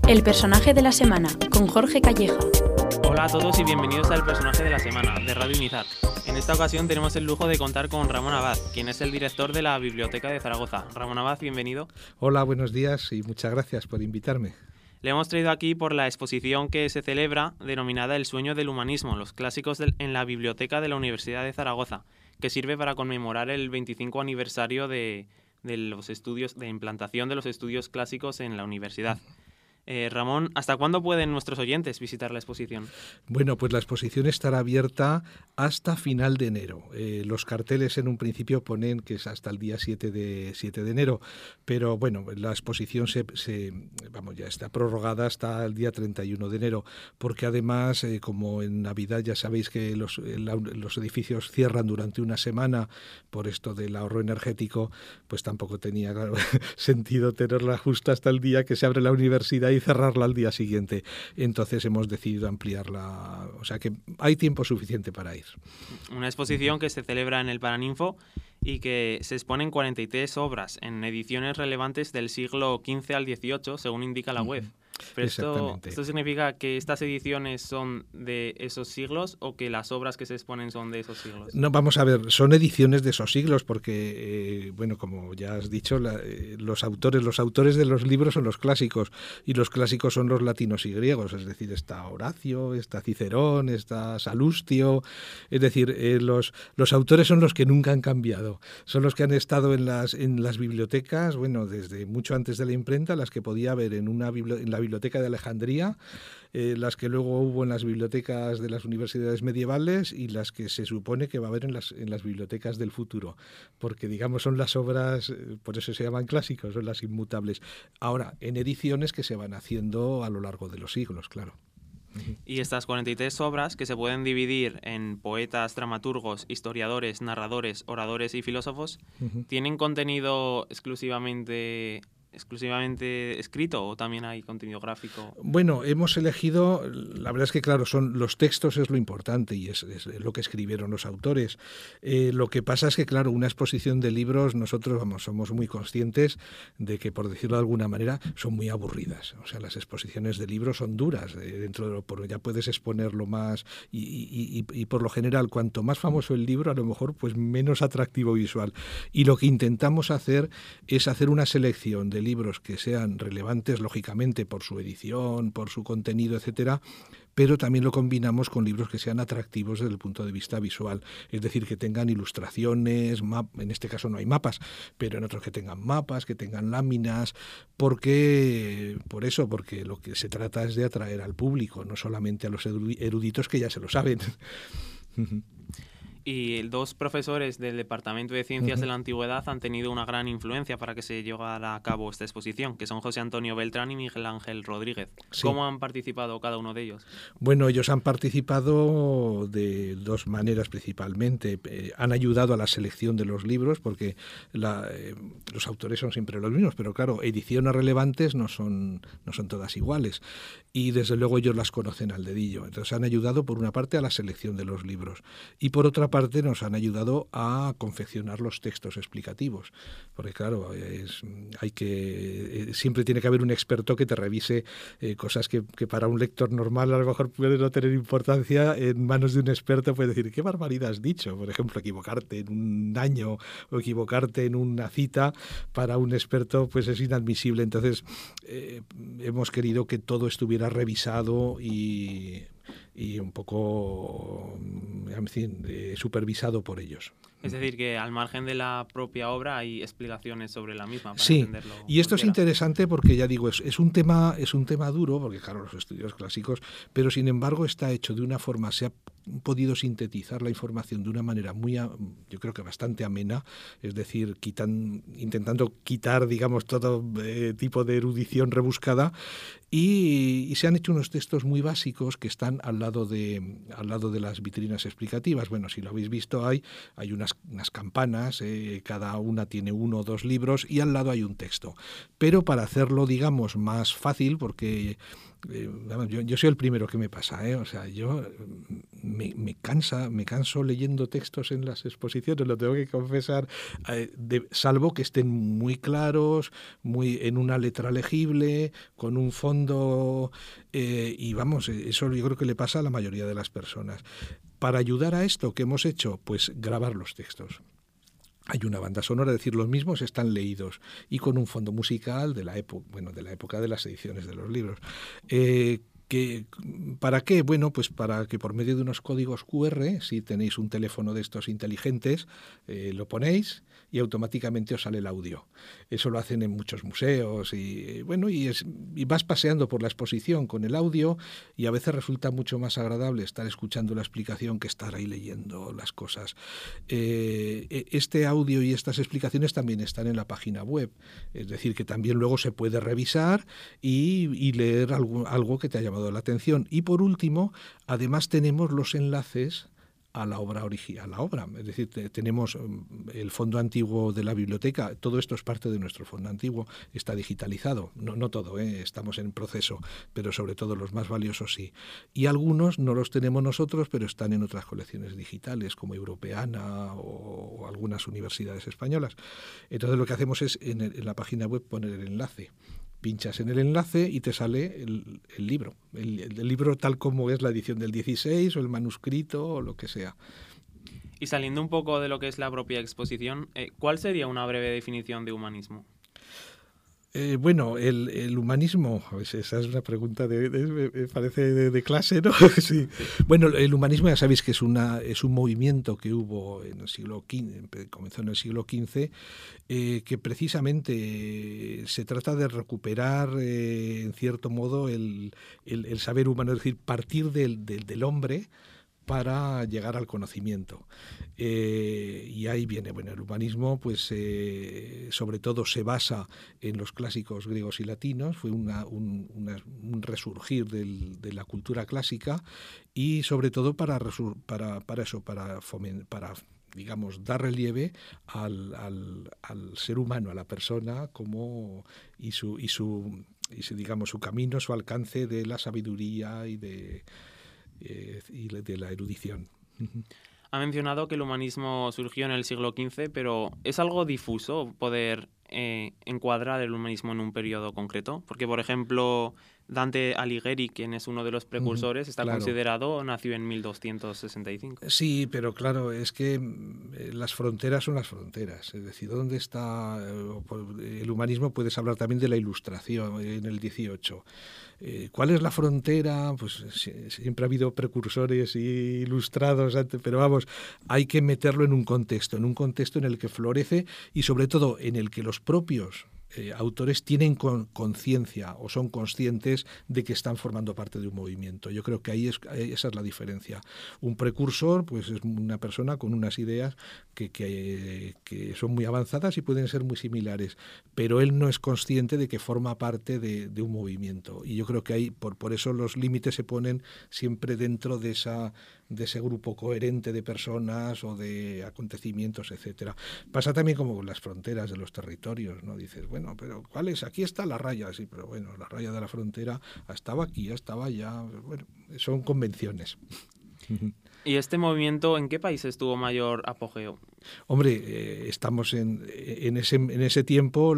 El personaje de la semana, con Jorge Calleja. Hola a todos y bienvenidos al personaje de la semana, de Radio Unizar. En esta ocasión tenemos el lujo de contar con Ramón Abad, quien es el director de la Biblioteca de Zaragoza. Ramón Abad, bienvenido. Hola, buenos días y muchas gracias por invitarme. Le hemos traído aquí por la exposición que se celebra, denominada El sueño del humanismo, los clásicos en la Biblioteca de la Universidad de Zaragoza, que sirve para conmemorar el 25 aniversario de los estudios de implantación de los estudios clásicos en la universidad. Ramón, ¿hasta cuándo pueden nuestros oyentes visitar la exposición? Bueno, pues la exposición estará abierta hasta final de enero. Los carteles en un principio ponen que es hasta el día 7 de enero, pero bueno, la exposición ya está prorrogada hasta el día 31 de enero, porque además, como en Navidad ya sabéis que los edificios cierran durante una semana por esto del ahorro energético, pues tampoco tenía sentido tenerla justo hasta el día que se abre la universidad y cerrarla al día siguiente. Entonces hemos decidido ampliarla, o sea que hay tiempo suficiente para ir. Una exposición que se celebra en el Paraninfo y que se exponen 43 obras en ediciones relevantes del siglo XV al XVIII, según indica la web. Pero ¿esto significa que estas ediciones son de esos siglos o que las obras que se exponen son de esos siglos? No, vamos a ver, son ediciones de esos siglos porque, como ya has dicho, los autores de los libros son los clásicos y los clásicos son los latinos y griegos, es decir, está Horacio, está Cicerón, está Salustio, es decir, los autores son los que nunca han cambiado, son los que han estado en las bibliotecas, desde mucho antes de la imprenta, las que podía haber en la Biblioteca de Alejandría, las que luego hubo en las bibliotecas de las universidades medievales y las que se supone que va a haber en las bibliotecas del futuro, porque digamos son las obras, por eso se llaman clásicos, son las inmutables. Ahora, en ediciones que se van haciendo a lo largo de los siglos, claro. Y estas 43 obras, que se pueden dividir en poetas, dramaturgos, historiadores, narradores, oradores y filósofos, ¿tienen contenido exclusivamente escrito o también hay contenido gráfico? Bueno, hemos elegido, la verdad es que claro, los textos es lo importante y es lo que escribieron los autores. Lo que pasa es que claro, una exposición de libros, nosotros somos muy conscientes de que, por decirlo de alguna manera, son muy aburridas. O sea, las exposiciones de libros son duras, ya puedes exponerlo más y por lo general, cuanto más famoso el libro, a lo mejor pues menos atractivo visual. Y lo que intentamos hacer es hacer una selección de libros que sean relevantes, lógicamente, por su edición, por su contenido, etcétera, pero también lo combinamos con libros que sean atractivos desde el punto de vista visual, es decir, que tengan ilustraciones, en este caso no hay mapas, pero en otros que tengan mapas, que tengan láminas, porque lo que se trata es de atraer al público, no solamente a los eruditos que ya se lo saben. Y dos profesores del Departamento de Ciencias de la Antigüedad han tenido una gran influencia para que se llevara a cabo esta exposición, que son José Antonio Beltrán y Miguel Ángel Rodríguez. Sí. ¿Cómo han participado cada uno de ellos? Bueno, ellos han participado de dos maneras principalmente. Han ayudado a la selección de los libros, porque los autores son siempre los mismos, pero claro, ediciones relevantes no son todas iguales. Y desde luego ellos las conocen al dedillo. Entonces han ayudado por una parte a la selección de los libros y por otra parte nos han ayudado a confeccionar los textos explicativos, porque claro, siempre tiene que haber un experto que te revise cosas que para un lector normal a lo mejor puede no tener importancia. En manos de un experto puede decir, ¿qué barbaridad has dicho? Por ejemplo, equivocarte en un año o equivocarte en una cita, para un experto pues es inadmisible. Entonces hemos querido que todo estuviera revisado y un poco, en fin, supervisado por ellos. Es decir, que al margen de la propia obra hay explicaciones sobre la misma para sí, entenderlo. Y esto es interesante porque ya digo, es un tema duro, porque claro, los estudios clásicos, pero sin embargo está hecho de una forma, se ha podido sintetizar la información de una manera yo creo que bastante amena, es decir, intentando quitar, digamos, todo tipo de erudición rebuscada, y se han hecho unos textos muy básicos que están al lado de las vitrinas explicativas. Bueno, si lo habéis visto, hay unas campanas, cada una tiene 1 o 2 libros y al lado hay un texto. Pero para hacerlo, digamos, más fácil, porque yo soy el primero que me pasa, o sea, yo me canso leyendo textos en las exposiciones, lo tengo que confesar, salvo que estén muy claros, muy en una letra legible, con un fondo, y vamos, eso yo creo que le pasa a la mayoría de las personas. Para ayudar a esto, ¿qué hemos hecho? Pues grabar los textos. Hay una banda sonora, es decir, los mismos están leídos y con un fondo musical de la época de las ediciones de los libros. ¿Para qué? Bueno, pues para que por medio de unos códigos QR, si tenéis un teléfono de estos inteligentes, lo ponéis y automáticamente os sale el audio. Eso lo hacen en muchos museos y vas paseando por la exposición con el audio y a veces resulta mucho más agradable estar escuchando la explicación que estar ahí leyendo las cosas. Este audio y estas explicaciones también están en la página web, es decir, que también luego se puede revisar y leer algo que te haya llamado la atención. Y por último, además tenemos los enlaces a la obra original, es decir, tenemos el fondo antiguo de la biblioteca, todo esto es parte de nuestro fondo antiguo, está digitalizado, no todo, estamos en proceso, pero sobre todo los más valiosos sí. Y algunos no los tenemos nosotros, pero están en otras colecciones digitales, como Europeana o algunas universidades españolas. Entonces lo que hacemos es en la página web poner el enlace. Pinchas en el enlace y te sale el libro, el libro tal como es la edición del 16 o el manuscrito o lo que sea. Y saliendo un poco de lo que es la propia exposición, ¿cuál sería una breve definición de humanismo? Bueno, el humanismo, esa es una pregunta me parece de clase, ¿no? Sí. Bueno, el humanismo ya sabéis que es un movimiento que hubo en el siglo XV, comenzó en el siglo XV, que precisamente se trata de recuperar, en cierto modo, el saber humano, es decir, partir del hombre para llegar al conocimiento. Y ahí viene, el humanismo pues sobre todo se basa en los clásicos griegos y latinos, fue un resurgir de la cultura clásica y sobre todo para digamos, dar relieve al ser humano, a la persona y digamos, su camino, su alcance de la sabiduría y de la erudición. Ha mencionado que el humanismo surgió en el siglo XV, pero ¿es algo difuso poder encuadrar el humanismo en un periodo concreto? Porque, por ejemplo, Dante Alighieri, quien es uno de los precursores, está considerado, nació en 1265. Sí, pero claro, es que las fronteras son las fronteras. Es decir, ¿dónde está el humanismo? Puedes hablar también de la Ilustración en el 18. ¿Cuál es la frontera? Pues siempre ha habido precursores y ilustrados antes, pero vamos, hay que meterlo en un contexto en el que florece y sobre todo en el que los propios autores tienen conciencia o son conscientes de que están formando parte de un movimiento. Yo creo que esa es la diferencia. Un precursor pues es una persona con unas ideas que son muy avanzadas y pueden ser muy similares, pero él no es consciente de que forma parte de un movimiento. Y yo creo que ahí, por eso los límites se ponen siempre dentro de ese grupo coherente de personas o de acontecimientos, etcétera. Pasa también como con las fronteras de los territorios, ¿no? Dices, bueno, pero ¿cuál es? Aquí está la raya, sí, pero bueno, la raya de la frontera estaba aquí, estaba allá, bueno, son convenciones. ¿Y este movimiento en qué países tuvo mayor apogeo? Hombre, estamos en ese tiempo,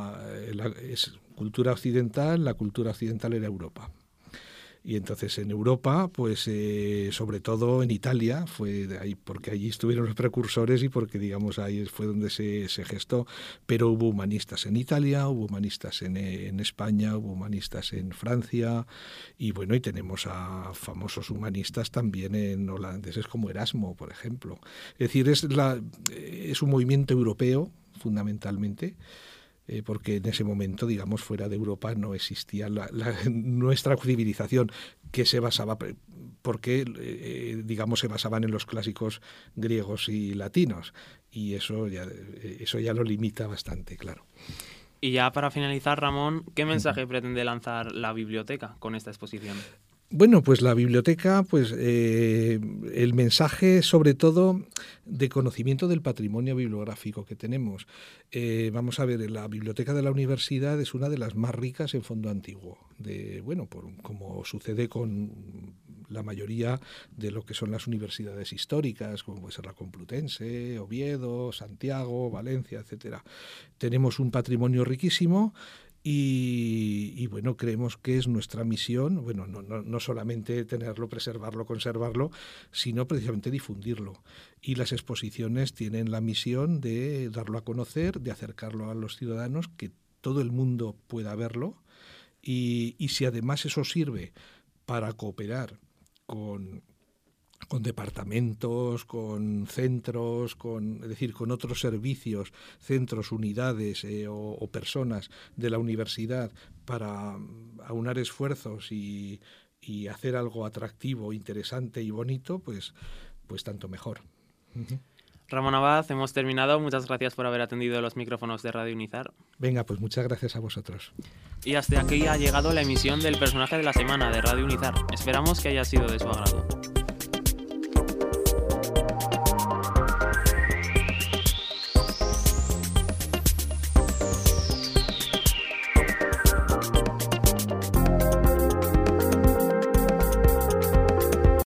es cultura occidental, la cultura occidental era Europa. Y entonces en Europa, pues sobre todo en Italia, fue de ahí, porque allí estuvieron los precursores y porque, digamos, ahí fue donde se gestó, pero hubo humanistas en Italia, hubo humanistas en España, hubo humanistas en Francia, y bueno, y tenemos a famosos humanistas también en holandeses como Erasmo, por ejemplo. Es decir, es un movimiento europeo, fundamentalmente, porque en ese momento, digamos, fuera de Europa no existía nuestra civilización, que se basaba, porque, digamos, se basaban en los clásicos griegos y latinos, y eso ya lo limita bastante, claro. Y ya para finalizar, Ramón, ¿qué mensaje pretende lanzar la biblioteca con esta exposición? Bueno, pues la biblioteca, pues el mensaje sobre todo de conocimiento del patrimonio bibliográfico que tenemos. Vamos a ver, la biblioteca de la universidad es una de las más ricas en fondo antiguo. Como sucede con la mayoría de lo que son las universidades históricas, como puede ser la Complutense, Oviedo, Santiago, Valencia, etcétera. Tenemos un patrimonio riquísimo. Y bueno, creemos que es nuestra misión, bueno, no solamente tenerlo, preservarlo, conservarlo, sino precisamente difundirlo. Y las exposiciones tienen la misión de darlo a conocer, de acercarlo a los ciudadanos, que todo el mundo pueda verlo. Y si además eso sirve para cooperar con departamentos, con centros, es decir, con otros servicios, centros, unidades o personas de la universidad para aunar esfuerzos y hacer algo atractivo, interesante y bonito, pues tanto mejor. Uh-huh. Ramón Abad, hemos terminado. Muchas gracias por haber atendido los micrófonos de Radio Unizar. Venga, pues muchas gracias a vosotros. Y hasta aquí ha llegado la emisión del personaje de la semana de Radio Unizar. Esperamos que haya sido de su agrado.